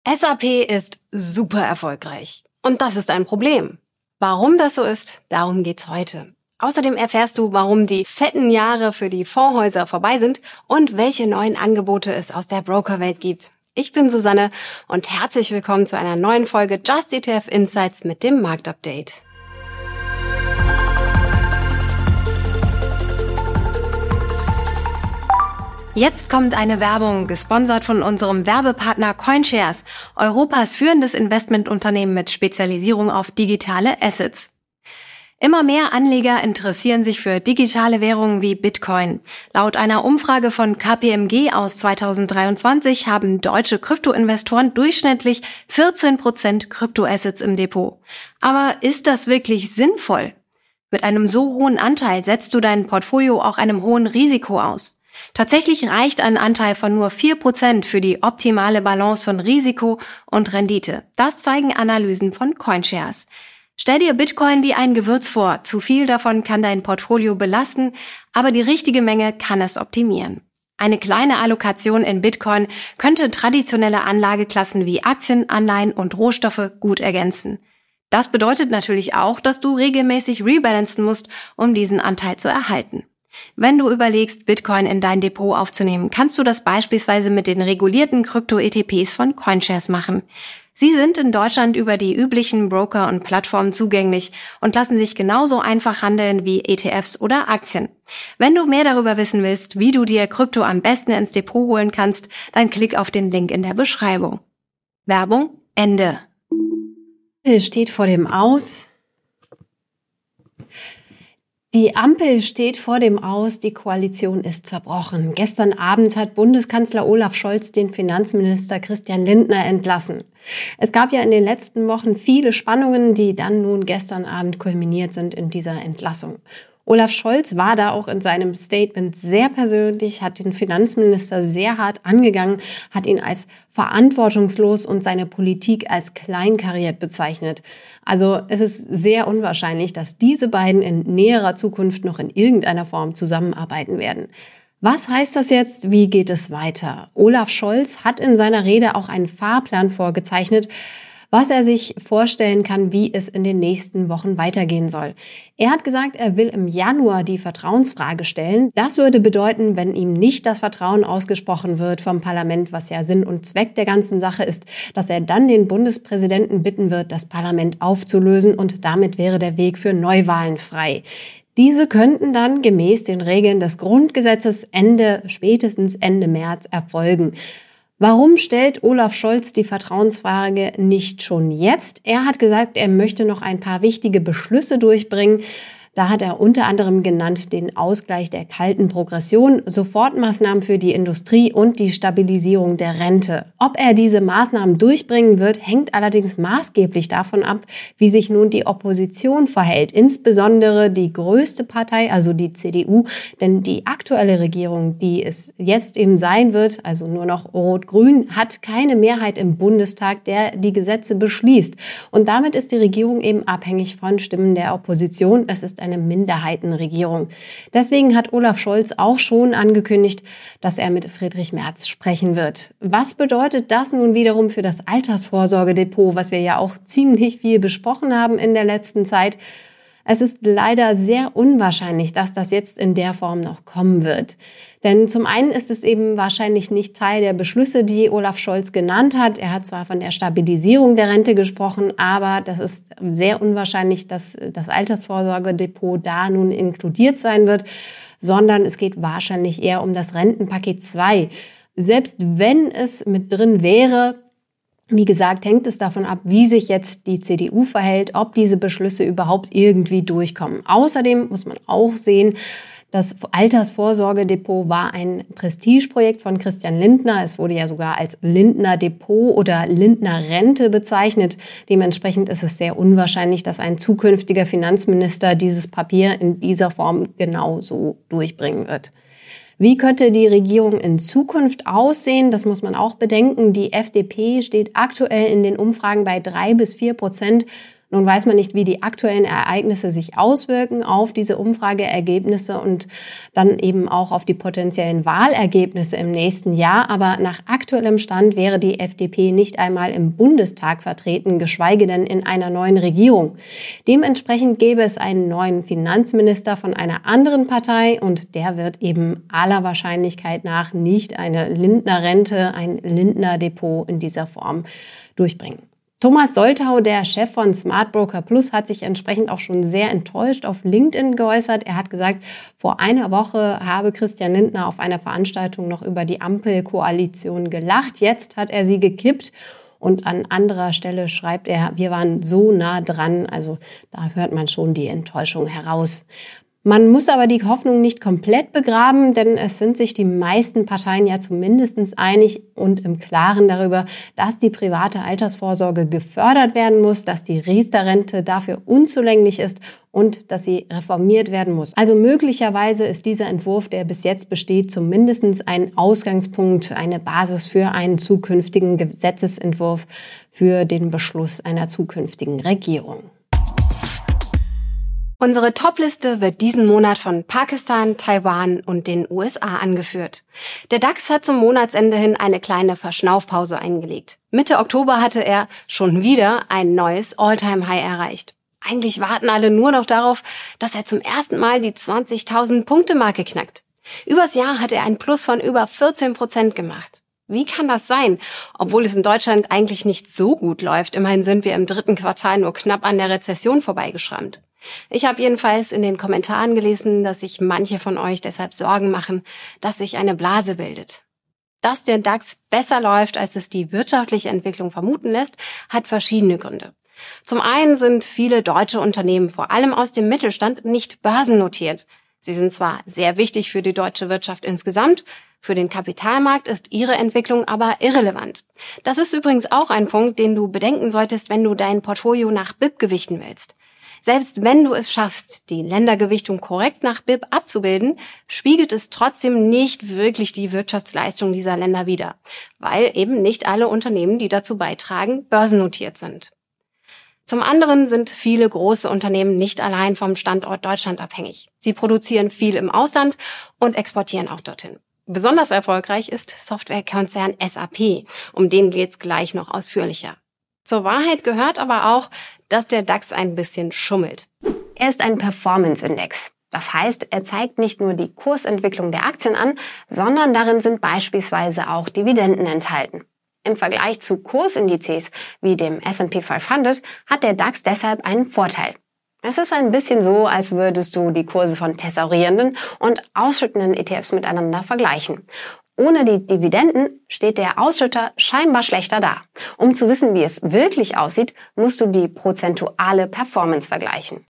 SAP ist super erfolgreich. Und das ist ein Problem. Warum das so ist, darum geht's heute. Außerdem erfährst du, warum die fetten Jahre für die Fondshäuser vorbei sind und welche neuen Angebote es aus der Brokerwelt gibt. Ich bin Susanne und herzlich willkommen zu einer neuen Folge Just ETF Insights mit dem Marktupdate. Jetzt kommt eine Werbung, gesponsert von unserem Werbepartner CoinShares, Europas führendes Investmentunternehmen mit Spezialisierung auf digitale Assets. Immer mehr Anleger interessieren sich für digitale Währungen wie Bitcoin. Laut einer Umfrage von KPMG aus 2023 haben deutsche Kryptoinvestoren durchschnittlich 14% Kryptoassets im Depot. Aber ist das wirklich sinnvoll? Mit einem so hohen Anteil setzt du dein Portfolio auch einem hohen Risiko aus. Tatsächlich reicht ein Anteil von nur 4% für die optimale Balance von Risiko und Rendite. Das zeigen Analysen von CoinShares. Stell dir Bitcoin wie ein Gewürz vor. Zu viel davon kann dein Portfolio belasten, aber die richtige Menge kann es optimieren. Eine kleine Allokation in Bitcoin könnte traditionelle Anlageklassen wie Aktien, Anleihen und Rohstoffe gut ergänzen. Das bedeutet natürlich auch, dass du regelmäßig rebalancen musst, um diesen Anteil zu erhalten. Wenn du überlegst, Bitcoin in dein Depot aufzunehmen, kannst du das beispielsweise mit den regulierten Krypto-ETPs von CoinShares machen. Sie sind in Deutschland über die üblichen Broker und Plattformen zugänglich und lassen sich genauso einfach handeln wie ETFs oder Aktien. Wenn du mehr darüber wissen willst, wie du dir Krypto am besten ins Depot holen kannst, dann klick auf den Link in der Beschreibung. Werbung Ende. Steht vor dem Aus. Die Ampel steht vor dem Aus, die Koalition ist zerbrochen. Gestern Abend hat Bundeskanzler Olaf Scholz den Finanzminister Christian Lindner entlassen. Es gab ja in den letzten Wochen viele Spannungen, die dann nun gestern Abend kulminiert sind in dieser Entlassung. Olaf Scholz war da auch in seinem Statement sehr persönlich, hat den Finanzminister sehr hart angegangen, hat ihn als verantwortungslos und seine Politik als kleinkariert bezeichnet. Also es ist sehr unwahrscheinlich, dass diese beiden in näherer Zukunft noch in irgendeiner Form zusammenarbeiten werden. Was heißt das jetzt? Wie geht es weiter? Olaf Scholz hat in seiner Rede auch einen Fahrplan vorgezeichnet, was er sich vorstellen kann, wie es in den nächsten Wochen weitergehen soll. Er hat gesagt, er will im Januar die Vertrauensfrage stellen. Das würde bedeuten, wenn ihm nicht das Vertrauen ausgesprochen wird vom Parlament, was ja Sinn und Zweck der ganzen Sache ist, dass er dann den Bundespräsidenten bitten wird, das Parlament aufzulösen, und damit wäre der Weg für Neuwahlen frei. Diese könnten dann gemäß den Regeln des Grundgesetzes spätestens Ende März erfolgen. Warum stellt Olaf Scholz die Vertrauensfrage nicht schon jetzt? Er hat gesagt, er möchte noch ein paar wichtige Beschlüsse durchbringen. Da hat er unter anderem genannt den Ausgleich der kalten Progression, Sofortmaßnahmen für die Industrie und die Stabilisierung der Rente. Ob er diese Maßnahmen durchbringen wird, hängt allerdings maßgeblich davon ab, wie sich nun die Opposition verhält. Insbesondere die größte Partei, also die CDU, denn die aktuelle Regierung, die es jetzt eben sein wird, also nur noch Rot-Grün, hat keine Mehrheit im Bundestag, der die Gesetze beschließt. Und damit ist die Regierung eben abhängig von Stimmen der Opposition. Es ist eine Minderheitenregierung. Deswegen hat Olaf Scholz auch schon angekündigt, dass er mit Friedrich Merz sprechen wird. Was bedeutet das nun wiederum für das Altersvorsorgedepot, was wir ja auch ziemlich viel besprochen haben in der letzten Zeit? Es ist leider sehr unwahrscheinlich, dass das jetzt in der Form noch kommen wird. Denn zum einen ist es eben wahrscheinlich nicht Teil der Beschlüsse, die Olaf Scholz genannt hat. Er hat zwar von der Stabilisierung der Rente gesprochen, aber das ist sehr unwahrscheinlich, dass das Altersvorsorgedepot da nun inkludiert sein wird, sondern es geht wahrscheinlich eher um das Rentenpaket 2. Selbst wenn es mit drin wäre, wie gesagt, hängt es davon ab, wie sich jetzt die CDU verhält, ob diese Beschlüsse überhaupt irgendwie durchkommen. Außerdem muss man auch sehen, das Altersvorsorgedepot war ein Prestigeprojekt von Christian Lindner. Es wurde ja sogar als Lindner Depot oder Lindner Rente bezeichnet. Dementsprechend ist es sehr unwahrscheinlich, dass ein zukünftiger Finanzminister dieses Papier in dieser Form genauso durchbringen wird. Wie könnte die Regierung in Zukunft aussehen? Das muss man auch bedenken. Die FDP steht aktuell in den Umfragen bei 3-4%. Nun weiß man nicht, wie die aktuellen Ereignisse sich auswirken auf diese Umfrageergebnisse und dann eben auch auf die potenziellen Wahlergebnisse im nächsten Jahr. Aber nach aktuellem Stand wäre die FDP nicht einmal im Bundestag vertreten, geschweige denn in einer neuen Regierung. Dementsprechend gäbe es einen neuen Finanzminister von einer anderen Partei und der wird eben aller Wahrscheinlichkeit nach nicht eine Lindner-Rente, ein Lindner-Depot in dieser Form durchbringen. Thomas Soltau, der Chef von Smart Broker Plus, hat sich entsprechend auch schon sehr enttäuscht auf LinkedIn geäußert. Er hat gesagt, vor einer Woche habe Christian Lindner auf einer Veranstaltung noch über die Ampelkoalition gelacht. Jetzt hat er sie gekippt. Und an anderer Stelle schreibt er, wir waren so nah dran. Also da hört man schon die Enttäuschung heraus. Man muss aber die Hoffnung nicht komplett begraben, denn es sind sich die meisten Parteien ja zumindest einig und im Klaren darüber, dass die private Altersvorsorge gefördert werden muss, dass die Riester-Rente dafür unzulänglich ist und dass sie reformiert werden muss. Also möglicherweise ist dieser Entwurf, der bis jetzt besteht, zumindest ein Ausgangspunkt, eine Basis für einen zukünftigen Gesetzesentwurf für den Beschluss einer zukünftigen Regierung. Unsere Top-Liste wird diesen Monat von Pakistan, Taiwan und den USA angeführt. Der DAX hat zum Monatsende hin eine kleine Verschnaufpause eingelegt. Mitte Oktober hatte er schon wieder ein neues All-Time-High erreicht. Eigentlich warten alle nur noch darauf, dass er zum ersten Mal die 20.000 Punkte-Marke knackt. Übers Jahr hat er einen Plus von über 14% gemacht. Wie kann das sein? Obwohl es in Deutschland eigentlich nicht so gut läuft. Immerhin sind wir im 3. Quartal nur knapp an der Rezession vorbeigeschrammt. Ich habe jedenfalls in den Kommentaren gelesen, dass sich manche von euch deshalb Sorgen machen, dass sich eine Blase bildet. Dass der DAX besser läuft, als es die wirtschaftliche Entwicklung vermuten lässt, hat verschiedene Gründe. Zum einen sind viele deutsche Unternehmen, vor allem aus dem Mittelstand, nicht börsennotiert. Sie sind zwar sehr wichtig für die deutsche Wirtschaft insgesamt, für den Kapitalmarkt ist ihre Entwicklung aber irrelevant. Das ist übrigens auch ein Punkt, den du bedenken solltest, wenn du dein Portfolio nach BIP gewichten willst. Selbst wenn du es schaffst, die Ländergewichtung korrekt nach BIP abzubilden, spiegelt es trotzdem nicht wirklich die Wirtschaftsleistung dieser Länder wider, weil eben nicht alle Unternehmen, die dazu beitragen, börsennotiert sind. Zum anderen sind viele große Unternehmen nicht allein vom Standort Deutschland abhängig. Sie produzieren viel im Ausland und exportieren auch dorthin. Besonders erfolgreich ist Softwarekonzern SAP, um den geht's gleich noch ausführlicher. Zur Wahrheit gehört aber auch, dass der DAX ein bisschen schummelt. Er ist ein Performance-Index. Das heißt, er zeigt nicht nur die Kursentwicklung der Aktien an, sondern darin sind beispielsweise auch Dividenden enthalten. Im Vergleich zu Kursindizes wie dem S&P 500 hat der DAX deshalb einen Vorteil. Es ist ein bisschen so, als würdest du die Kurse von tesorierenden und ausschüttenden ETFs miteinander vergleichen. Ohne die Dividenden steht der Ausschütter scheinbar schlechter da. Um zu wissen, wie es wirklich aussieht, musst du die prozentuale Performance vergleichen.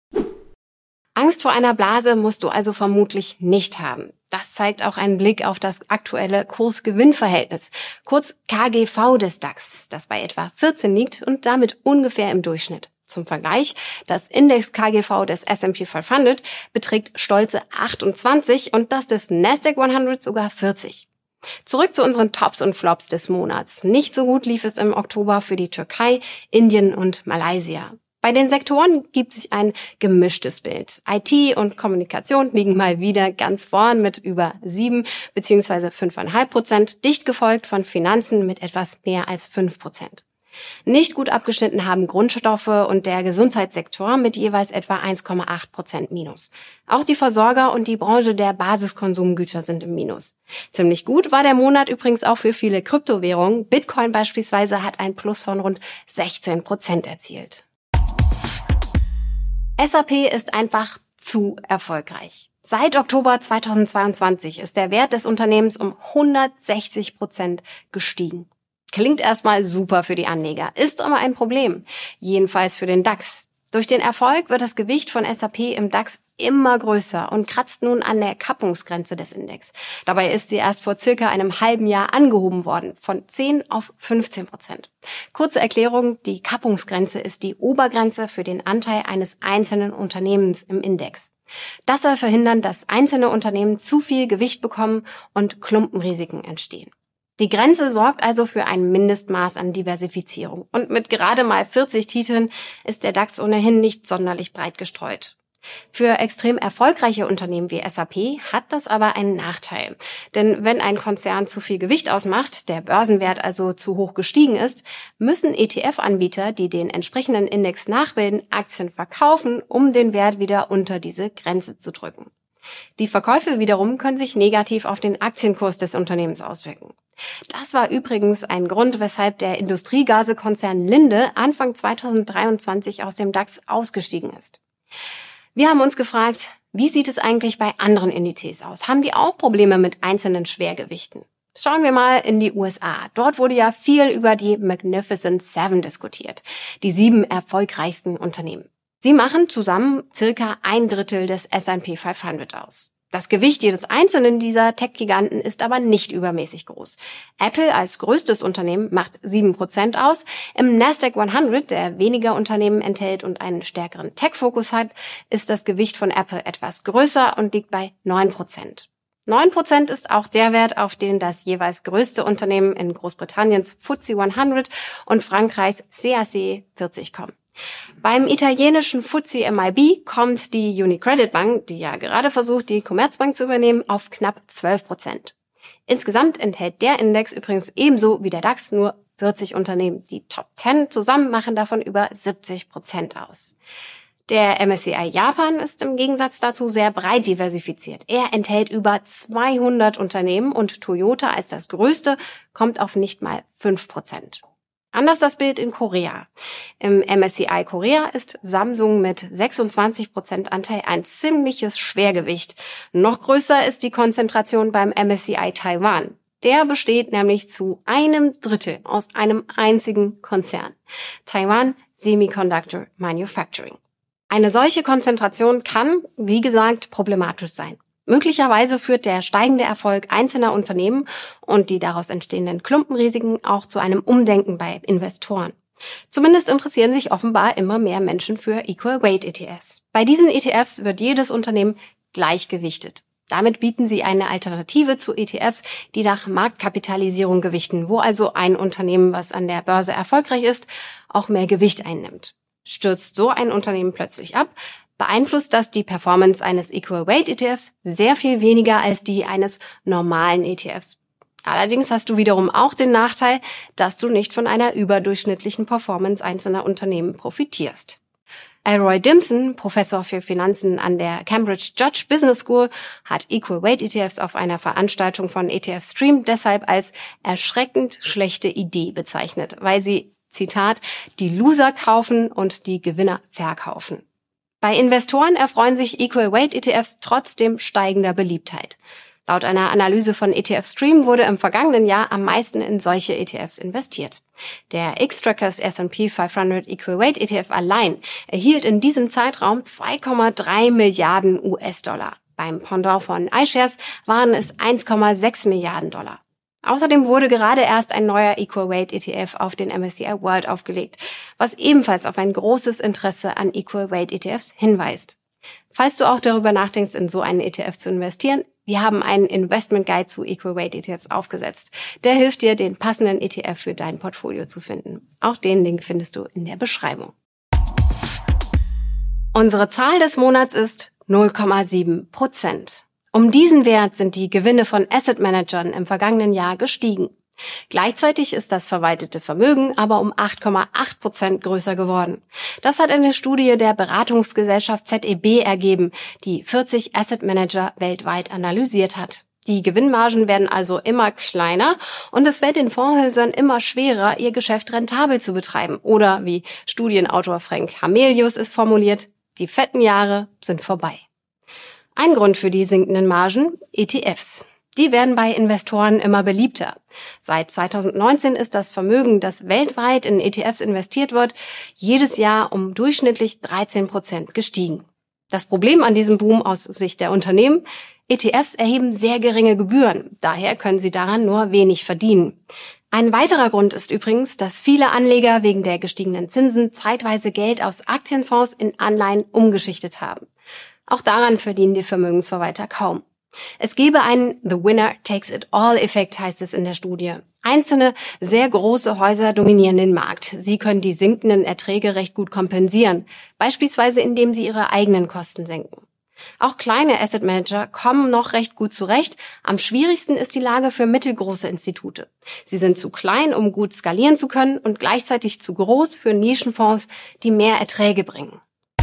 Angst vor einer Blase musst du also vermutlich nicht haben. Das zeigt auch ein Blick auf das aktuelle Kurs-Gewinn-Verhältnis, kurz KGV des DAX, das bei etwa 14 liegt und damit ungefähr im Durchschnitt. Zum Vergleich, das Index-KGV des S&P 500 beträgt stolze 28 und das des Nasdaq 100 sogar 40. Zurück zu unseren Tops und Flops des Monats. Nicht so gut lief es im Oktober für die Türkei, Indien und Malaysia. Bei den Sektoren gibt sich ein gemischtes Bild. IT und Kommunikation liegen mal wieder ganz vorn mit über 7 bzw. 5,5%, dicht gefolgt von Finanzen mit etwas mehr als 5%. Nicht gut abgeschnitten haben Grundstoffe und der Gesundheitssektor mit jeweils etwa 1,8% Minus. Auch die Versorger und die Branche der Basiskonsumgüter sind im Minus. Ziemlich gut war der Monat übrigens auch für viele Kryptowährungen. Bitcoin beispielsweise hat ein Plus von rund 16% erzielt. SAP ist einfach zu erfolgreich. Seit Oktober 2022 ist der Wert des Unternehmens um 160% gestiegen. Klingt erstmal super für die Anleger, ist aber ein Problem. Jedenfalls für den DAX. Durch den Erfolg wird das Gewicht von SAP im DAX immer größer und kratzt nun an der Kappungsgrenze des Index. Dabei ist sie erst vor circa einem halben Jahr angehoben worden, von 10 auf 15%. Kurze Erklärung, die Kappungsgrenze ist die Obergrenze für den Anteil eines einzelnen Unternehmens im Index. Das soll verhindern, dass einzelne Unternehmen zu viel Gewicht bekommen und Klumpenrisiken entstehen. Die Grenze sorgt also für ein Mindestmaß an Diversifizierung. Und mit gerade mal 40 Titeln ist der DAX ohnehin nicht sonderlich breit gestreut. Für extrem erfolgreiche Unternehmen wie SAP hat das aber einen Nachteil. Denn wenn ein Konzern zu viel Gewicht ausmacht, der Börsenwert also zu hoch gestiegen ist, müssen ETF-Anbieter, die den entsprechenden Index nachbilden, Aktien verkaufen, um den Wert wieder unter diese Grenze zu drücken. Die Verkäufe wiederum können sich negativ auf den Aktienkurs des Unternehmens auswirken. Das war übrigens ein Grund, weshalb der Industriegasekonzern Linde Anfang 2023 aus dem DAX ausgestiegen ist. Wir haben uns gefragt, wie sieht es eigentlich bei anderen Indizes aus? Haben die auch Probleme mit einzelnen Schwergewichten? Schauen wir mal in die USA. Dort wurde ja viel über die Magnificent Seven diskutiert, die 7 erfolgreichsten Unternehmen. Sie machen zusammen circa 1/3 des S&P 500 aus. Das Gewicht jedes einzelnen dieser Tech-Giganten ist aber nicht übermäßig groß. Apple als größtes Unternehmen macht 7% aus. Im Nasdaq 100, der weniger Unternehmen enthält und einen stärkeren Tech-Fokus hat, ist das Gewicht von Apple etwas größer und liegt bei 9%. 9% ist auch der Wert, auf den das jeweils größte Unternehmen in Großbritanniens FTSE 100 und Frankreichs CAC 40 kommen. Beim italienischen FTSE MIB kommt die UniCredit Bank, die ja gerade versucht, die Commerzbank zu übernehmen, auf knapp 12%. Insgesamt enthält der Index übrigens ebenso wie der DAX nur 40 Unternehmen. Die Top 10 zusammen machen davon über 70% aus. Der MSCI Japan ist im Gegensatz dazu sehr breit diversifiziert. Er enthält über 200 Unternehmen und Toyota als das größte kommt auf nicht mal 5%. Anders das Bild in Korea. Im MSCI Korea ist Samsung mit 26% Anteil ein ziemliches Schwergewicht. Noch größer ist die Konzentration beim MSCI Taiwan. Der besteht nämlich zu 1/3 aus einem einzigen Konzern. Taiwan Semiconductor Manufacturing. Eine solche Konzentration kann, wie gesagt, problematisch sein. Möglicherweise führt der steigende Erfolg einzelner Unternehmen und die daraus entstehenden Klumpenrisiken auch zu einem Umdenken bei Investoren. Zumindest interessieren sich offenbar immer mehr Menschen für Equal Weight ETFs. Bei diesen ETFs wird jedes Unternehmen gleichgewichtet. Damit bieten sie eine Alternative zu ETFs, die nach Marktkapitalisierung gewichten, wo also ein Unternehmen, was an der Börse erfolgreich ist, auch mehr Gewicht einnimmt. Stürzt so ein Unternehmen plötzlich ab, beeinflusst das die Performance eines Equal Weight ETFs sehr viel weniger als die eines normalen ETFs. Allerdings hast du wiederum auch den Nachteil, dass du nicht von einer überdurchschnittlichen Performance einzelner Unternehmen profitierst. Roy Dimson, Professor für Finanzen an der Cambridge Judge Business School, hat Equal Weight ETFs auf einer Veranstaltung von ETF Stream deshalb als erschreckend schlechte Idee bezeichnet, weil sie, Zitat, die Loser kaufen und die Gewinner verkaufen. Bei Investoren erfreuen sich Equal Weight ETFs trotzdem steigender Beliebtheit. Laut einer Analyse von ETF Stream wurde im vergangenen Jahr am meisten in solche ETFs investiert. Der Xtrackers S&P 500 Equal Weight ETF allein erhielt in diesem Zeitraum 2,3 Milliarden US-Dollar. Beim Pendant von iShares waren es 1,6 Milliarden Dollar. Außerdem wurde gerade erst ein neuer Equal Weight ETF auf den MSCI World aufgelegt, was ebenfalls auf ein großes Interesse an Equal Weight ETFs hinweist. Falls du auch darüber nachdenkst, in so einen ETF zu investieren, wir haben einen Investment Guide zu Equal Weight ETFs aufgesetzt. Der hilft dir, den passenden ETF für dein Portfolio zu finden. Auch den Link findest du in der Beschreibung. Unsere Zahl des Monats ist 0,7%. Um diesen Wert sind die Gewinne von Asset Managern im vergangenen Jahr gestiegen. Gleichzeitig ist das verwaltete Vermögen aber um 8,8% größer geworden. Das hat eine Studie der Beratungsgesellschaft ZEB ergeben, die 40 Asset Manager weltweit analysiert hat. Die Gewinnmargen werden also immer kleiner und es fällt den Fondshäusern immer schwerer, ihr Geschäft rentabel zu betreiben. Oder wie Studienautor Frank Hamelius es formuliert, die fetten Jahre sind vorbei. Ein Grund für die sinkenden Margen: ETFs. Die werden bei Investoren immer beliebter. Seit 2019 ist das Vermögen, das weltweit in ETFs investiert wird, jedes Jahr um durchschnittlich 13% gestiegen. Das Problem an diesem Boom aus Sicht der Unternehmen: ETFs erheben sehr geringe Gebühren, daher können sie daran nur wenig verdienen. Ein weiterer Grund ist übrigens, dass viele Anleger wegen der gestiegenen Zinsen zeitweise Geld aus Aktienfonds in Anleihen umgeschichtet haben. Auch daran verdienen die Vermögensverwalter kaum. Es gebe einen The Winner Takes It All Effekt, heißt es in der Studie. Einzelne, sehr große Häuser dominieren den Markt. Sie können die sinkenden Erträge recht gut kompensieren, beispielsweise indem sie ihre eigenen Kosten senken. Auch kleine Asset Manager kommen noch recht gut zurecht. Am schwierigsten ist die Lage für mittelgroße Institute. Sie sind zu klein, um gut skalieren zu können und gleichzeitig zu groß für Nischenfonds, die mehr Erträge bringen.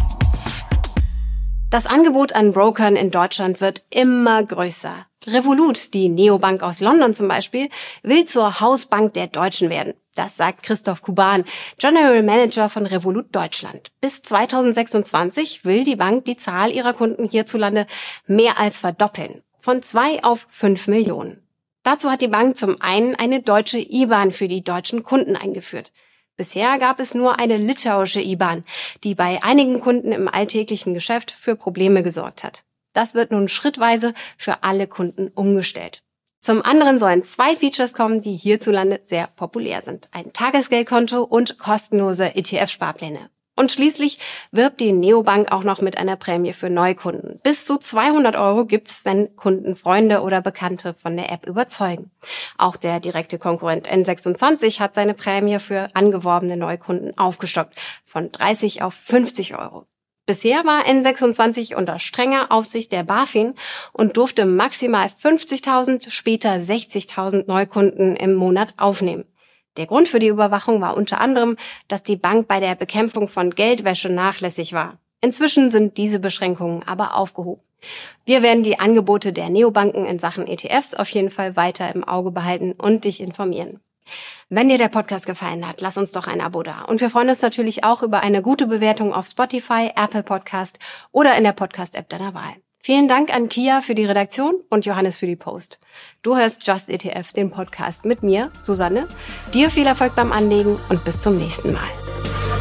Das Angebot an Brokern in Deutschland wird immer größer. Revolut, die Neobank aus London zum Beispiel, will zur Hausbank der Deutschen werden. Das sagt Christoph Kuban, General Manager von Revolut Deutschland. Bis 2026 will die Bank die Zahl ihrer Kunden hierzulande mehr als verdoppeln. Von 2 auf 5 Millionen. Dazu hat die Bank zum einen eine deutsche IBAN für die deutschen Kunden eingeführt. Bisher gab es nur eine litauische IBAN, die bei einigen Kunden im alltäglichen Geschäft für Probleme gesorgt hat. Das wird nun schrittweise für alle Kunden umgestellt. Zum anderen sollen 2 Features kommen, die hierzulande sehr populär sind. Ein Tagesgeldkonto und kostenlose ETF-Sparpläne. Und schließlich wirbt die Neobank auch noch mit einer Prämie für Neukunden. Bis zu 200 € gibt's, wenn Kunden Freunde oder Bekannte von der App überzeugen. Auch der direkte Konkurrent N26 hat seine Prämie für angeworbene Neukunden aufgestockt, von 30 auf 50 €. Bisher war N26 unter strenger Aufsicht der BaFin und durfte maximal 50.000, später 60.000 Neukunden im Monat aufnehmen. Der Grund für die Überwachung war unter anderem, dass die Bank bei der Bekämpfung von Geldwäsche nachlässig war. Inzwischen sind diese Beschränkungen aber aufgehoben. Wir werden die Angebote der Neobanken in Sachen ETFs auf jeden Fall weiter im Auge behalten und dich informieren. Wenn dir der Podcast gefallen hat, lass uns doch ein Abo da. Und wir freuen uns natürlich auch über eine gute Bewertung auf Spotify, Apple Podcast oder in der Podcast-App deiner Wahl. Vielen Dank an Kia für die Redaktion und Johannes für die Post. Du hörst Just ETF, den Podcast mit mir, Susanne. Dir viel Erfolg beim Anlegen und bis zum nächsten Mal.